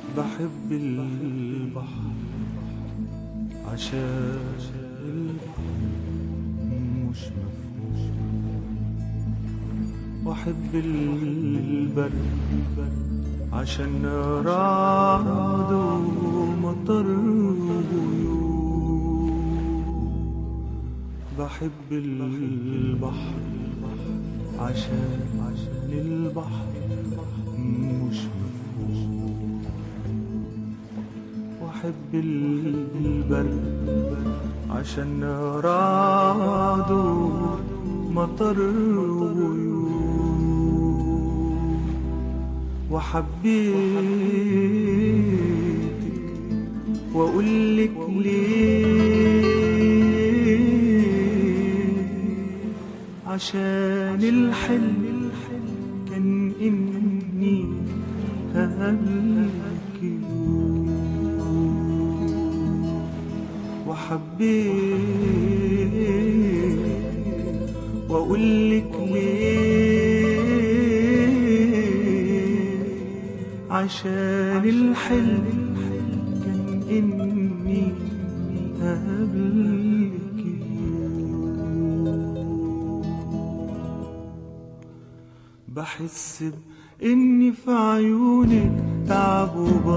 بحب البحر عشان البحر مش مفهوم، واحب البرد عشان رعد ومطر وغيوم. بحب البحر عشان البحر مش مفهوم، واحب البرد عشان رعد ومطر وغيوم. وحبيتك واقولك ليه، عشان الحلم كان اني هقابلك يوم. وحبيت واقولك ليه، عشان الحلم كان اني هقابلك يوم. بحس بإني في عيونك تعب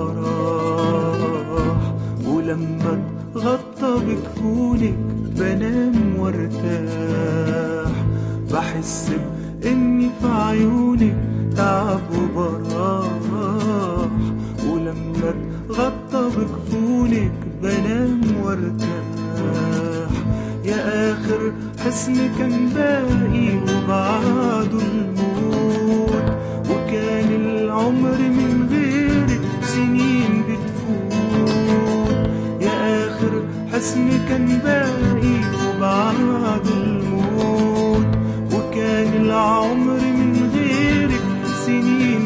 وبراح، ولما اتغطى بكفونك بنام وارتاح. بحس بإني في عيونك تعب وبراح، ولما اتغطى بكفونك بنام وارتاح. يا آخر حسن كان باقي وبعده الموت، وكان العمر من غيرك سنين بتفوت. يا آخر حسن كان باقي وبعده الموت، وكان العمر من غيرك سنين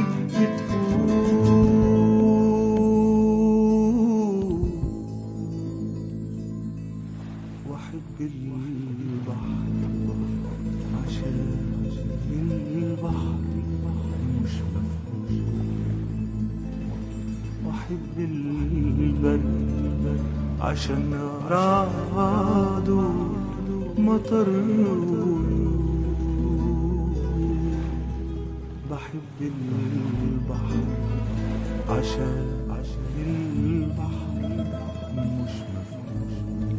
بتفوت. واحب البحر عشان البحر مش مفهوم، واحب البرد عشان رعد ومطر وغيوم. بحب البحر عشان البحر مش مفهوم،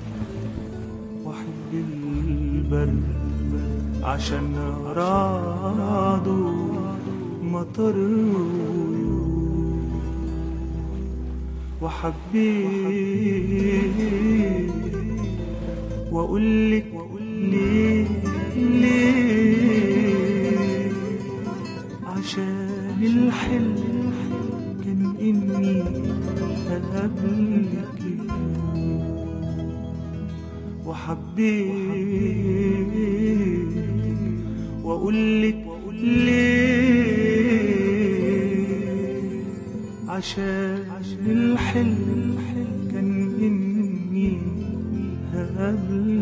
واحب البرد عشان رعد ومطر وغيوم. وحبيت واقولك ليه عشان الحلم كان اني هقابلك. وحبيت واقولك ليه، عشان الحلم كان اني هقابلك.